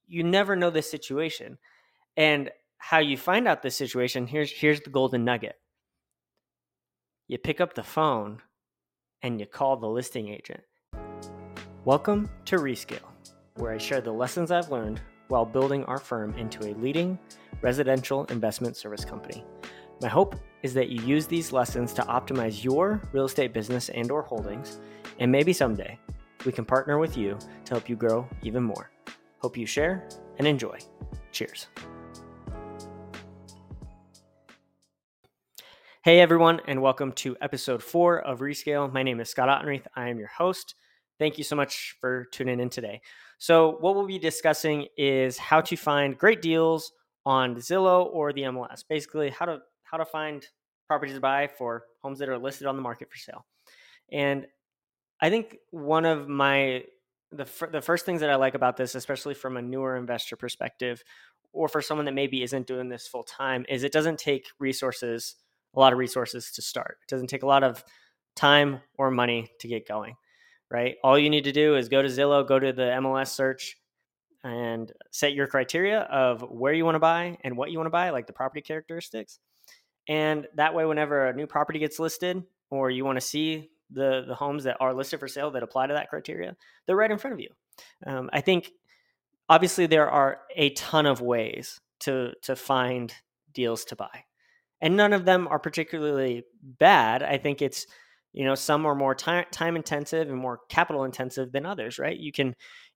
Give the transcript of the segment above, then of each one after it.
you never know this situation. And how you find out this situation, here's the golden nugget. You pick up the phone and you call the listing agent. Welcome to Rescale, where I share the lessons I've learned while building our firm into a leading residential investment service company. My hope is that you use these lessons to optimize your real estate business and or holdings, and maybe someday we can partner with you to help you grow even more. Hope you share and enjoy. Cheers. Hey everyone, and welcome to episode 4 of Rescale. My name is Scott Ottenreith. I am your host. Thank you so much for tuning in today. So what we'll be discussing is how to find great deals on Zillow or the MLS. Basically, how to find properties to buy for homes that are listed on the market for sale. And I think one of the first things that I like about this, especially from a newer investor perspective, or for someone that maybe isn't doing this full time, is it doesn't take a lot of resources to start. It doesn't take a lot of time or money to get going, right? All you need to do is go to Zillow, go to the MLS search, and set your criteria of where you want to buy and what you want to buy, like the property characteristics. And that way, whenever a new property gets listed or you want to see the homes that are listed for sale that apply to that criteria, they're right in front of you. I think obviously there are a ton of ways to find deals to buy, and none of them are particularly bad. I think it's, some are more time intensive and more capital intensive than others, right? You can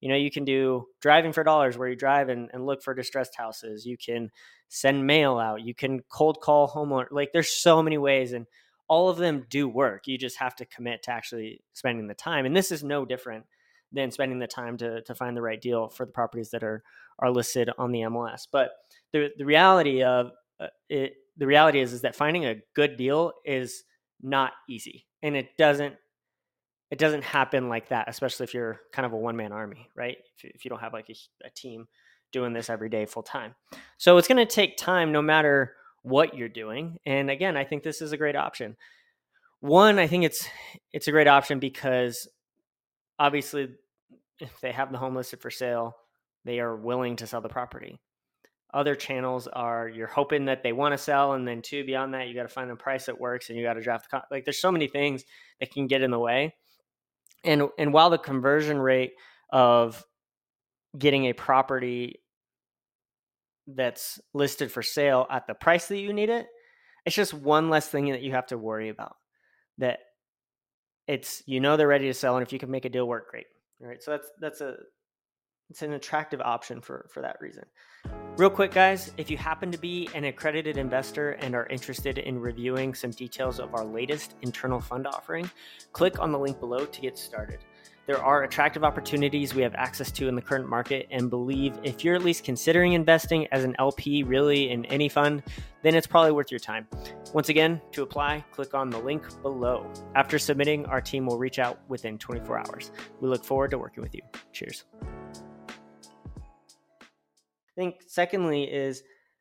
do driving for dollars, where you drive and look for distressed houses. You can send mail out. You can cold call homeowner. Like, there's so many ways, and all of them do work. You just have to commit to actually spending the time. And this is no different than spending the time to find the right deal for the properties that are listed on the MLS. But the reality of it, the reality is that finding a good deal is not easy, and it doesn't happen like that, especially if you're kind of a one-man army, right? If you don't have like a team doing this every day full time. So it's going to take time no matter what you're doing. And again, I think this is a great option. One, I think it's a great option because obviously if they have the home listed for sale, they are willing to sell the property. Other channels are, you're hoping that they want to sell, and then two, beyond that, you got to find a price that works, and you got to draft like there's so many things that can get in the way. And while the conversion rate of getting a property that's listed for sale at the price that you need it, it's just one less thing that you have to worry about. That it's, they're ready to sell, and if you can make a deal work, great. All right, so it's an attractive option for that reason. Real quick, guys, if you happen to be an accredited investor and are interested in reviewing some details of our latest internal fund offering, click on the link below to get started. There are attractive opportunities we have access to in the current market, and believe if you're at least considering investing as an LP really in any fund, then it's probably worth your time. Once again, to apply, click on the link below. After submitting, our team will reach out within 24 hours. We look forward to working with you. Cheers. I think secondly is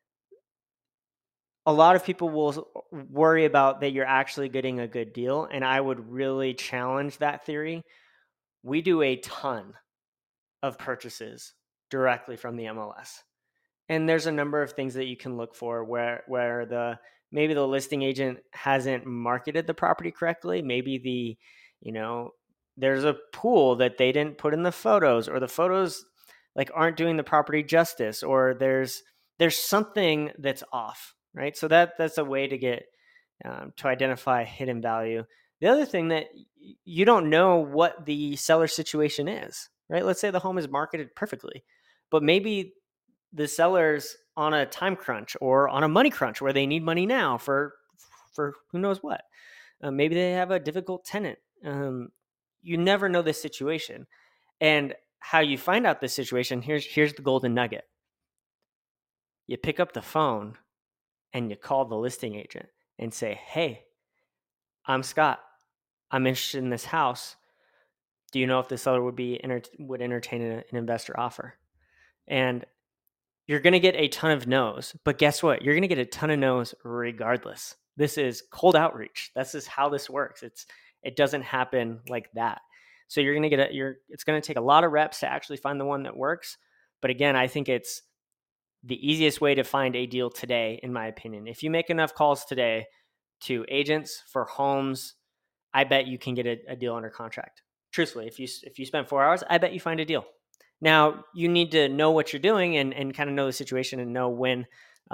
a lot of people will worry about that you're actually getting a good deal, and I would really challenge that theory. We do a ton of purchases directly from the MLS, and there's a number of things that you can look for where maybe the listing agent hasn't marketed the property correctly. Maybe there's a pool that they didn't put in the photos, or the photos like aren't doing the property justice, or there's something that's off, right? So that's a way to get to identify hidden value. The other thing that you don't know what the seller situation is, right? Let's say the home is marketed perfectly, but maybe the seller's on a time crunch or on a money crunch where they need money now for who knows what. Maybe they have a difficult tenant. You never know this situation. And how you find out this situation, here's the golden nugget. You pick up the phone and you call the listing agent and say, "Hey, I'm Scott. I'm interested in this house. Do you know if the seller would entertain an investor offer?" And you're going to get a ton of no's, but guess what? You're going to get a ton of no's regardless. This is cold outreach. This is how this works. It doesn't happen like that. So you're going to it's going to take a lot of reps to actually find the one that works, But again, I think it's the easiest way to find a deal today, in my opinion. If you make enough calls today to agents for homes, I bet you can get a deal under contract. Truthfully, if you spend 4 hours, I bet you find a deal. Now, you need to know what you're doing and kind of know the situation and know when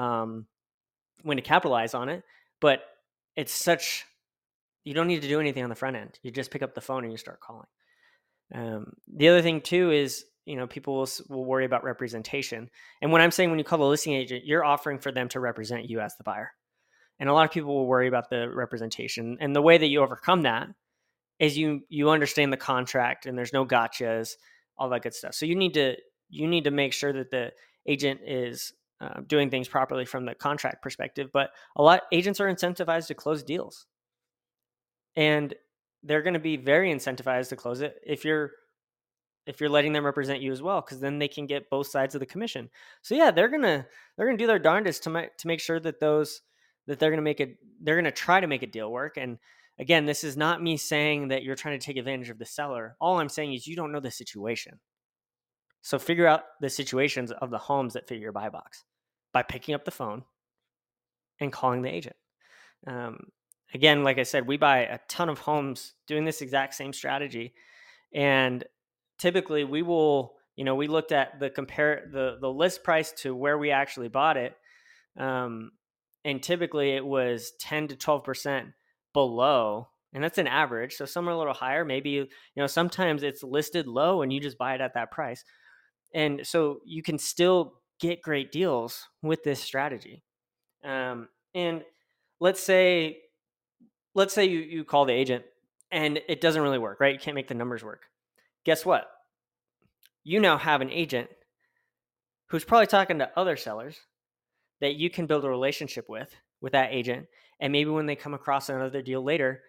to capitalize on it. But it's such, you don't need to do anything on the front end. You just pick up the phone and you start calling. The other thing too is, people will worry about representation. And when I'm saying when you call the listing agent, you're offering for them to represent you as the buyer. And a lot of people will worry about the representation. And the way that you overcome that is you understand the contract and there's no gotchas, all that good stuff. So you need to make sure that the agent is doing things properly from the contract perspective. But a lot agents are incentivized to close deals, and they're going to be very incentivized to close it if you're letting them represent you as well, because then they can get both sides of the commission. So yeah, they're gonna do their darndest to make sure that they're gonna try to make a deal work. And again, this is not me saying that you're trying to take advantage of the seller. All I'm saying is you don't know the situation. So figure out the situations of the homes that fit your buy box by picking up the phone and calling the agent. Again, like I said, we buy a ton of homes doing this exact same strategy. And typically we will, we looked at the list price to where we actually bought it. And typically it was 10 to 12% below, and that's an average. So some are a little higher. Maybe, sometimes it's listed low and you just buy it at that price. And so you can still get great deals with this strategy. And let's say you call the agent and it doesn't really work, right? You can't make the numbers work. Guess what? You now have an agent who's probably talking to other sellers that you can build a relationship with that agent. And maybe when they come across another deal later,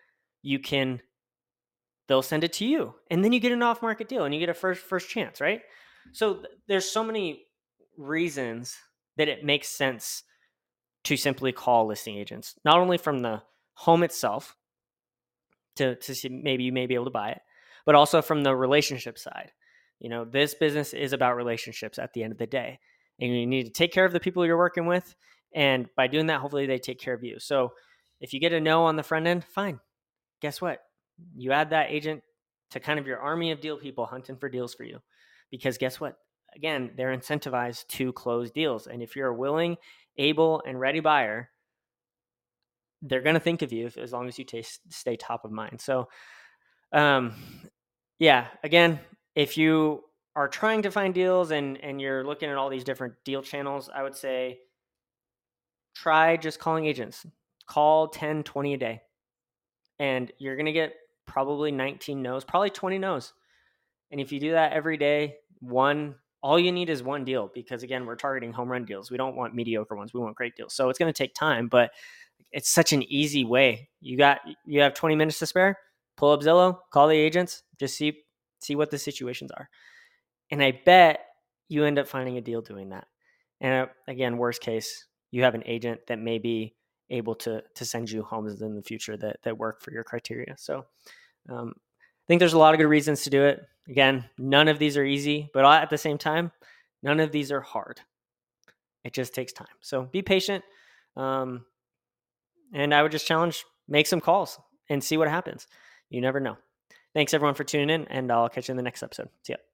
they'll send it to you, and then you get an off-market deal and you get a first chance, right? So there's so many reasons that it makes sense to simply call listing agents, not only from the home itself to see maybe you may be able to buy it, but also from the relationship side. This business is about relationships at the end of the day, and you need to take care of the people you're working with. And by doing that, hopefully they take care of you. So if you get a no on the front end, fine. Guess what? You add that agent to kind of your army of deal people hunting for deals for you, because guess what? Again, they're incentivized to close deals. And if you're a willing, able, and ready buyer, they're going to think of you as long as you stay top of mind. So, yeah, again, if you are trying to find deals and you're looking at all these different deal channels, I would say try just calling agents. Call 10, 20 a day. And you're going to get probably 19 no's, probably 20 no's. And if you do that every day, all you need is one deal, because again, we're targeting home run deals. We don't want mediocre ones. We want great deals. So it's going to take time, but it's such an easy way. You have 20 minutes to spare, pull up Zillow, call the agents, just see what the situations are. And I bet you end up finding a deal doing that. And again, worst case, you have an agent that may be able to send you homes in the future that work for your criteria. So I think there's a lot of good reasons to do it. Again, none of these are easy, but at the same time, none of these are hard. It just takes time. So be patient. And I would just challenge, make some calls and see what happens. You never know. Thanks everyone for tuning in, and I'll catch you in the next episode. See ya.